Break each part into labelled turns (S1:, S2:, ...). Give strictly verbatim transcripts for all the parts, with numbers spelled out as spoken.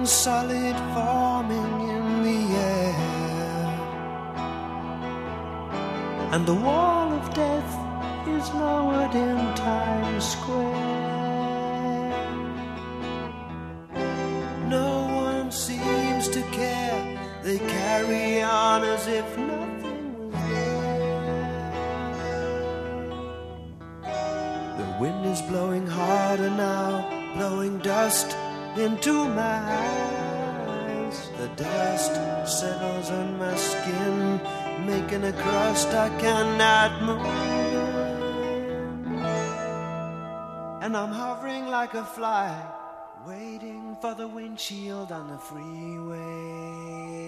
S1: something solid forming in the air, and the wall of death is lowered in Times Square. No one seems to care. They carry on as if nothing was there. The wind is blowing harder now, blowing dust into my eyes. The dust settles on my skin, making a crust I cannot move. And I'm hovering like a fly, waiting for the windshield on the freeway.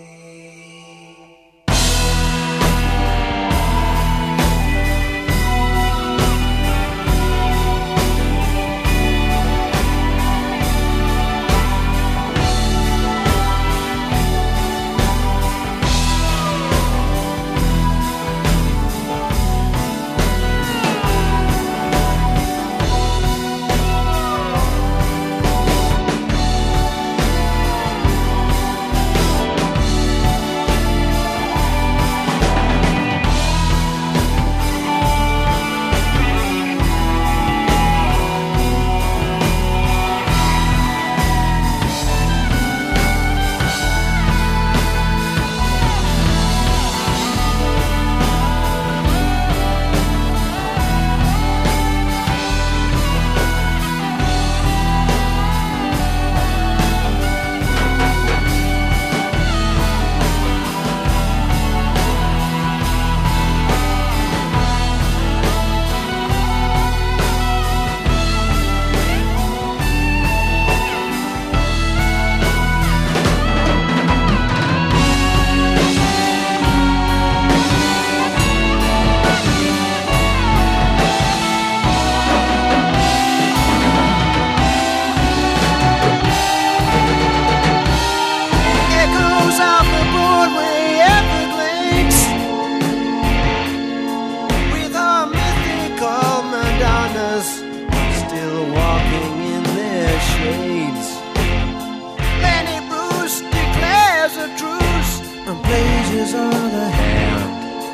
S1: Still walking in their shades. Lenny Bruce declares a truce and blazes on the hand.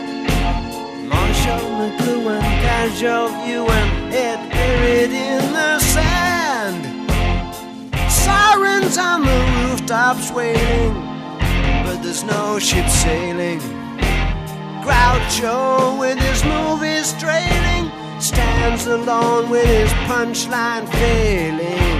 S1: Marshall McLuhan, casual view and head buried in the sand. Sirens on the rooftops wailing, but there's no ship sailing. Groucho with his movies trailing stands alone with his punchline failing.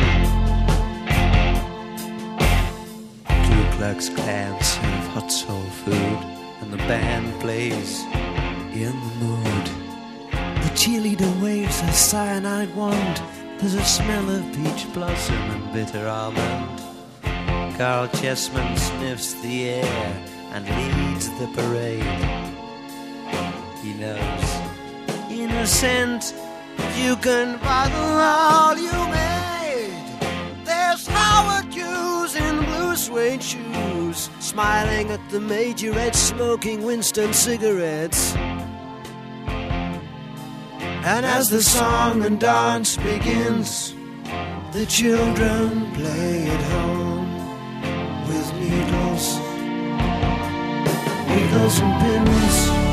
S1: Ku Klux Klan serve hot soul food, and the band plays in the mood. The cheerleader waves a cyanide wand. There's a smell of peach blossom and bitter almond. Carl Chessman sniffs the air and leads the parade. He knows, innocent, you can bottle all you made. There's Howard Hughes in blue suede shoes, smiling at the majorette, smoking Winston cigarettes. And as the song and dance begins, the children play at home with needles, needles and pins.